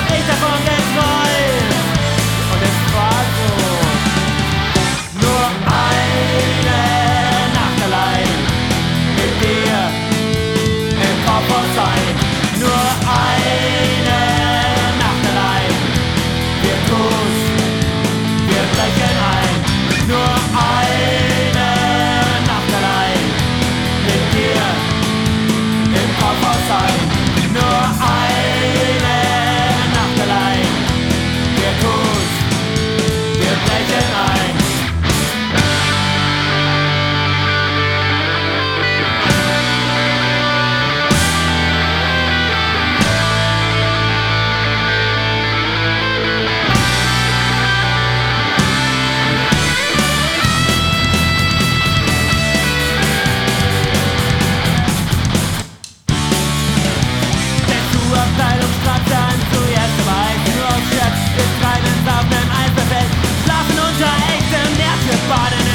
ich davon geträumt. Und es war so, nur eine Nacht allein mit dir im Komfort sein. Nur eine Nacht allein, wir tun's, wir brechen ein. Nur eine Nacht allein mit dir im Komfort sein. Nur eine Nacht allein, wir tun's, wir brechen ein. Abteilungsstraße zuerst dabei. Nur aus Scherz, wir treiben auf einem Eiferfeld, schlafen unter echtem Nerv, wir baden